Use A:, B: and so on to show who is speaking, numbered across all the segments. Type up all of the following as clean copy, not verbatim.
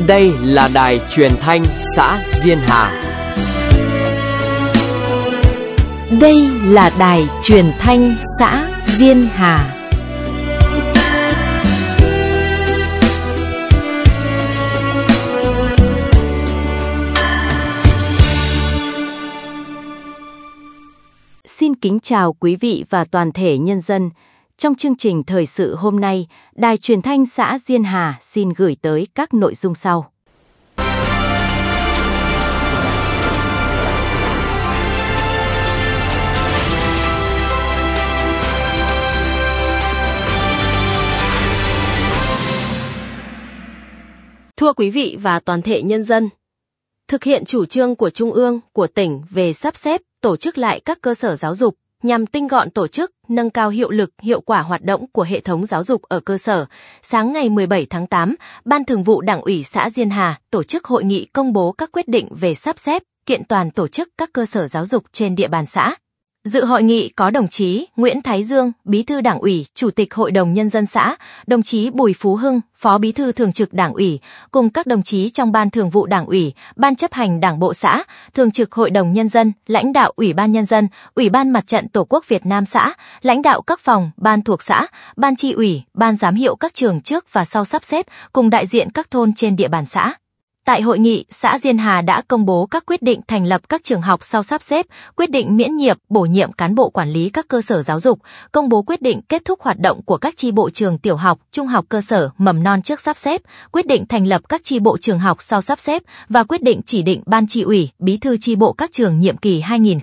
A: Đây là đài truyền thanh xã Diên Hà.
B: Đây là đài truyền thanh xã Diên Hà. Xin kính chào quý vị và toàn thể nhân dân. Trong chương trình thời sự hôm nay, Đài truyền thanh xã Diên Hà xin gửi tới các nội dung sau. Thưa quý vị và toàn thể nhân dân, thực hiện chủ trương của Trung ương, của tỉnh về sắp xếp, tổ chức lại các cơ sở giáo dục nhằm tinh gọn tổ chức, nâng cao hiệu lực, hiệu quả hoạt động của hệ thống giáo dục ở cơ sở. Sáng ngày 17 tháng 8, Ban Thường vụ Đảng ủy xã Diên Hà tổ chức hội nghị công bố các quyết định về sắp xếp, kiện toàn tổ chức các cơ sở giáo dục trên địa bàn xã. Dự hội nghị có đồng chí Nguyễn Thái Dương, Bí thư Đảng ủy, Chủ tịch Hội đồng Nhân dân xã, đồng chí Bùi Phú Hưng, Phó Bí thư Thường trực Đảng ủy, cùng các đồng chí trong Ban Thường vụ Đảng ủy, Ban chấp hành Đảng bộ xã, Thường trực Hội đồng Nhân dân, lãnh đạo Ủy ban Nhân dân, Ủy ban Mặt trận Tổ quốc Việt Nam xã, lãnh đạo các phòng, ban thuộc xã, ban chi ủy, ban giám hiệu các trường trước và sau sắp xếp, cùng đại diện các thôn trên địa bàn xã. Tại hội nghị, xã Diên Hà đã công bố các quyết định thành lập các trường học sau sắp xếp, quyết định miễn nhiệm, bổ nhiệm cán bộ quản lý các cơ sở giáo dục, công bố quyết định kết thúc hoạt động của các chi bộ trường tiểu học, trung học cơ sở, mầm non trước sắp xếp, quyết định thành lập các chi bộ trường học sau sắp xếp và quyết định chỉ định ban chi ủy, bí thư chi bộ các trường nhiệm kỳ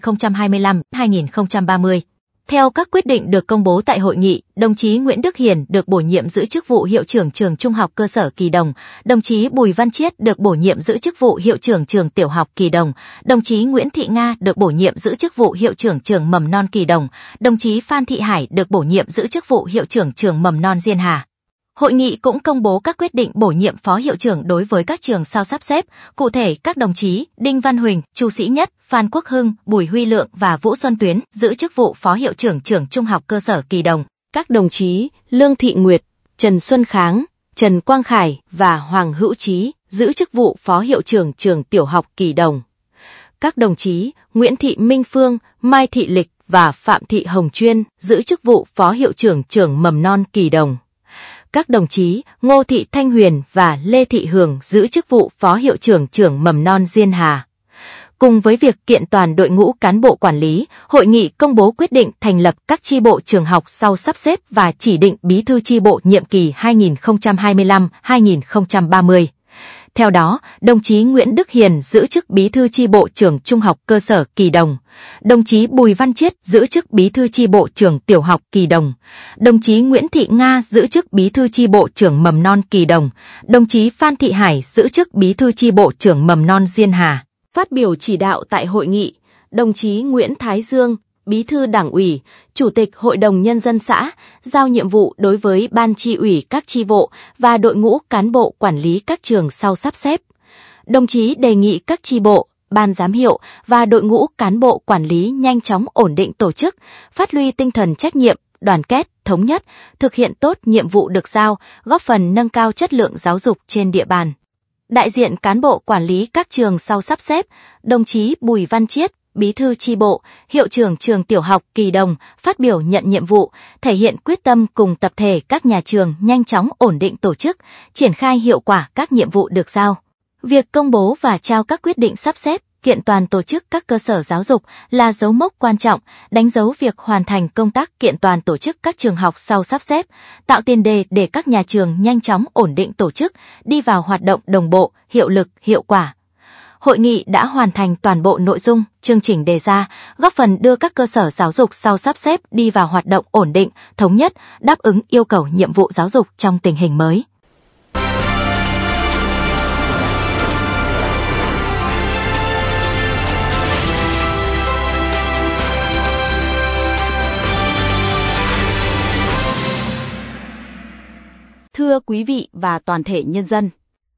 B: 2025-2030. Theo các quyết định được công bố tại hội nghị, đồng chí Nguyễn Đức Hiền được bổ nhiệm giữ chức vụ hiệu trưởng trường trung học cơ sở Kỳ Đồng, đồng chí Bùi Văn Chiết được bổ nhiệm giữ chức vụ hiệu trưởng trường tiểu học Kỳ Đồng, đồng chí Nguyễn Thị Nga được bổ nhiệm giữ chức vụ hiệu trưởng trường mầm non Kỳ Đồng, đồng chí Phan Thị Hải được bổ nhiệm giữ chức vụ hiệu trưởng trường mầm non Diên Hà. Hội nghị cũng công bố các quyết định bổ nhiệm phó hiệu trưởng đối với các trường sau sắp xếp, cụ thể các đồng chí Đinh Văn Huỳnh, Chu Sĩ Nhất, Phan Quốc Hưng, Bùi Huy Lượng và Vũ Xuân Tuyến giữ chức vụ phó hiệu trưởng trường trung học cơ sở Kỳ Đồng. Các đồng chí Lương Thị Nguyệt, Trần Xuân Kháng, Trần Quang Khải và Hoàng Hữu Chí giữ chức vụ phó hiệu trưởng trường tiểu học Kỳ Đồng. Các đồng chí Nguyễn Thị Minh Phương, Mai Thị Lịch và Phạm Thị Hồng Chuyên giữ chức vụ phó hiệu trưởng trường mầm non Kỳ Đồng. Các đồng chí Ngô Thị Thanh Huyền và Lê Thị Hường giữ chức vụ phó hiệu trưởng trường mầm non Diên Hà. Cùng với việc kiện toàn đội ngũ cán bộ quản lý, hội nghị công bố quyết định thành lập các chi bộ trường học sau sắp xếp và chỉ định bí thư chi bộ nhiệm kỳ 2025-2030. Theo đó, đồng chí Nguyễn Đức Hiền giữ chức bí thư chi bộ trường trung học cơ sở Kỳ Đồng, đồng chí Bùi Văn Chiết giữ chức bí thư chi bộ trường tiểu học Kỳ Đồng, đồng chí Nguyễn Thị Nga giữ chức bí thư chi bộ trường mầm non Kỳ Đồng, đồng chí Phan Thị Hải giữ chức bí thư chi bộ trường mầm non Diên Hà. Phát biểu chỉ đạo tại hội nghị, đồng chí Nguyễn Thái Dương, Bí thư Đảng ủy, Chủ tịch Hội đồng Nhân dân xã, giao nhiệm vụ đối với ban chi ủy các chi bộ và đội ngũ cán bộ quản lý các trường sau sắp xếp. Đồng chí đề nghị các chi bộ, ban giám hiệu và đội ngũ cán bộ quản lý nhanh chóng ổn định tổ chức, phát huy tinh thần trách nhiệm, đoàn kết, thống nhất, thực hiện tốt nhiệm vụ được giao, góp phần nâng cao chất lượng giáo dục trên địa bàn. Đại diện cán bộ quản lý các trường sau sắp xếp, đồng chí Bùi Văn Chiết, Bí thư chi bộ, hiệu trưởng trường tiểu học Kỳ Đồng phát biểu nhận nhiệm vụ, thể hiện quyết tâm cùng tập thể các nhà trường nhanh chóng ổn định tổ chức, triển khai hiệu quả các nhiệm vụ được giao. Việc công bố và trao các quyết định sắp xếp, kiện toàn tổ chức các cơ sở giáo dục là dấu mốc quan trọng, đánh dấu việc hoàn thành công tác kiện toàn tổ chức các trường học sau sắp xếp, tạo tiền đề để các nhà trường nhanh chóng ổn định tổ chức, đi vào hoạt động đồng bộ, hiệu lực, hiệu quả. Hội nghị đã hoàn thành toàn bộ nội dung, chương trình đề ra, góp phần đưa các cơ sở giáo dục sau sắp xếp đi vào hoạt động ổn định, thống nhất, đáp ứng yêu cầu nhiệm vụ giáo dục trong tình hình mới. Thưa quý vị và toàn thể nhân dân,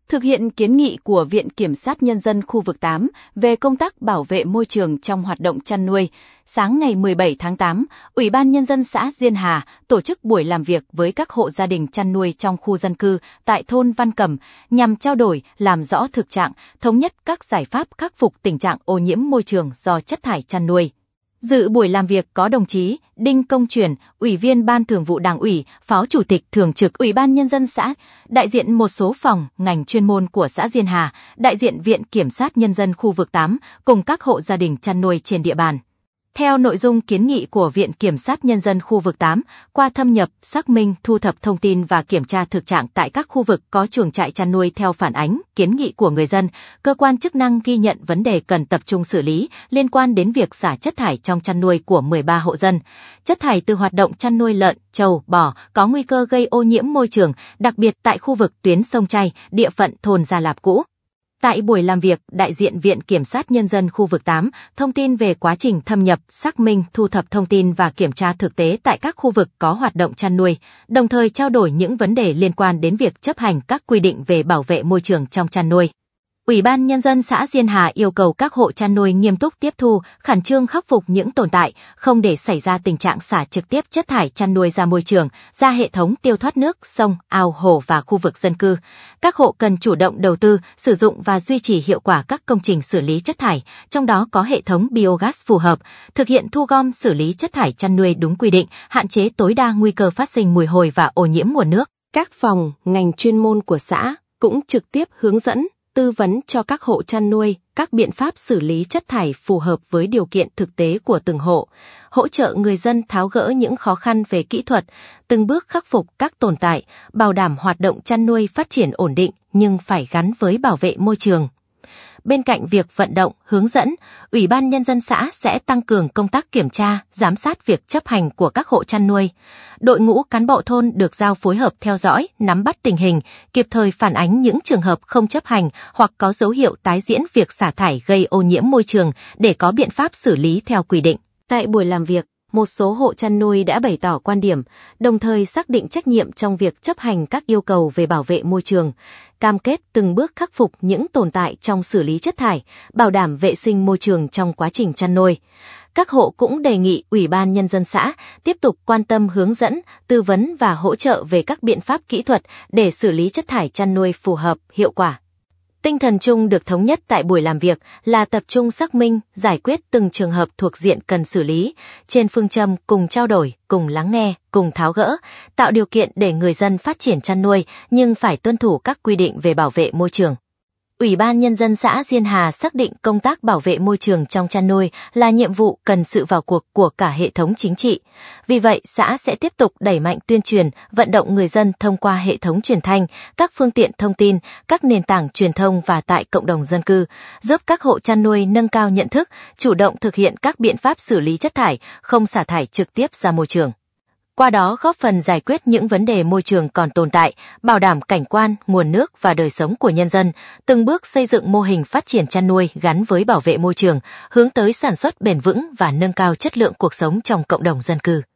B: Thực hiện kiến nghị của Viện Kiểm sát Nhân dân khu vực 8 về công tác bảo vệ môi trường trong hoạt động chăn nuôi, sáng ngày 17 tháng 8, Ủy ban Nhân dân xã Diên Hà tổ chức buổi làm việc với các hộ gia đình chăn nuôi trong khu dân cư tại thôn Văn Cẩm nhằm trao đổi, làm rõ thực trạng, thống nhất các giải pháp khắc phục tình trạng ô nhiễm môi trường do chất thải chăn nuôi. Dự buổi làm việc có đồng chí Đinh Công Truyền, Ủy viên Ban Thường vụ Đảng ủy, Phó Chủ tịch Thường trực Ủy ban Nhân dân xã, đại diện một số phòng, ngành chuyên môn của xã Diên Hà, đại diện Viện Kiểm sát Nhân dân khu vực 8, cùng các hộ gia đình chăn nuôi trên địa bàn. Theo nội dung kiến nghị của Viện Kiểm sát Nhân dân khu vực 8, qua thâm nhập, xác minh, thu thập thông tin và kiểm tra thực trạng tại các khu vực có chuồng trại chăn nuôi theo phản ánh, kiến nghị của người dân, cơ quan chức năng ghi nhận vấn đề cần tập trung xử lý liên quan đến việc xả chất thải trong chăn nuôi của 13 hộ dân. Chất thải từ hoạt động chăn nuôi lợn, trâu, bò có nguy cơ gây ô nhiễm môi trường, đặc biệt tại khu vực tuyến sông Chai, địa phận thôn Gia Lạp cũ. Tại buổi làm việc, đại diện Viện Kiểm sát Nhân dân khu vực 8 thông tin về quá trình thâm nhập, xác minh, thu thập thông tin và kiểm tra thực tế tại các khu vực có hoạt động chăn nuôi, đồng thời trao đổi những vấn đề liên quan đến việc chấp hành các quy định về bảo vệ môi trường trong chăn nuôi. Ủy ban Nhân dân xã Diên Hà yêu cầu các hộ chăn nuôi nghiêm túc tiếp thu, khẩn trương khắc phục những tồn tại, không để xảy ra tình trạng xả trực tiếp chất thải chăn nuôi ra môi trường, ra hệ thống tiêu thoát nước, sông, ao, hồ và khu vực dân cư. Các hộ cần chủ động đầu tư, sử dụng và duy trì hiệu quả các công trình xử lý chất thải, trong đó có hệ thống biogas phù hợp, thực hiện thu gom xử lý chất thải chăn nuôi đúng quy định, hạn chế tối đa nguy cơ phát sinh mùi hôi và ô nhiễm nguồn nước. Các phòng, ngành chuyên môn của xã cũng trực tiếp hướng dẫn, tư vấn cho các hộ chăn nuôi các biện pháp xử lý chất thải phù hợp với điều kiện thực tế của từng hộ, hỗ trợ người dân tháo gỡ những khó khăn về kỹ thuật, từng bước khắc phục các tồn tại, bảo đảm hoạt động chăn nuôi phát triển ổn định nhưng phải gắn với bảo vệ môi trường. Bên cạnh việc vận động, hướng dẫn, Ủy ban Nhân dân xã sẽ tăng cường công tác kiểm tra, giám sát việc chấp hành của các hộ chăn nuôi. Đội ngũ cán bộ thôn được giao phối hợp theo dõi, nắm bắt tình hình, kịp thời phản ánh những trường hợp không chấp hành hoặc có dấu hiệu tái diễn việc xả thải gây ô nhiễm môi trường để có biện pháp xử lý theo quy định. Tại buổi làm việc, một số hộ chăn nuôi đã bày tỏ quan điểm, đồng thời xác định trách nhiệm trong việc chấp hành các yêu cầu về bảo vệ môi trường, cam kết từng bước khắc phục những tồn tại trong xử lý chất thải, bảo đảm vệ sinh môi trường trong quá trình chăn nuôi. Các hộ cũng đề nghị Ủy ban Nhân dân xã tiếp tục quan tâm hướng dẫn, tư vấn và hỗ trợ về các biện pháp kỹ thuật để xử lý chất thải chăn nuôi phù hợp, hiệu quả. Tinh thần chung được thống nhất tại buổi làm việc là tập trung xác minh, giải quyết từng trường hợp thuộc diện cần xử lý, trên phương châm cùng trao đổi, cùng lắng nghe, cùng tháo gỡ, tạo điều kiện để người dân phát triển chăn nuôi nhưng phải tuân thủ các quy định về bảo vệ môi trường. Ủy ban Nhân dân xã Diên Hà xác định công tác bảo vệ môi trường trong chăn nuôi là nhiệm vụ cần sự vào cuộc của cả hệ thống chính trị. Vì vậy, xã sẽ tiếp tục đẩy mạnh tuyên truyền, vận động người dân thông qua hệ thống truyền thanh, các phương tiện thông tin, các nền tảng truyền thông và tại cộng đồng dân cư, giúp các hộ chăn nuôi nâng cao nhận thức, chủ động thực hiện các biện pháp xử lý chất thải, không xả thải trực tiếp ra môi trường. Qua đó góp phần giải quyết những vấn đề môi trường còn tồn tại, bảo đảm cảnh quan, nguồn nước và đời sống của nhân dân, từng bước xây dựng mô hình phát triển chăn nuôi gắn với bảo vệ môi trường, hướng tới sản xuất bền vững và nâng cao chất lượng cuộc sống trong cộng đồng dân cư.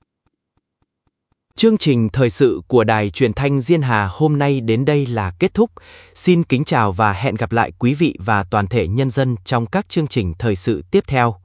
C: Chương trình thời sự của Đài Truyền thanh Diên Hà hôm nay đến đây là kết thúc. Xin kính chào và hẹn gặp lại quý vị và toàn thể nhân dân trong các chương trình thời sự tiếp theo.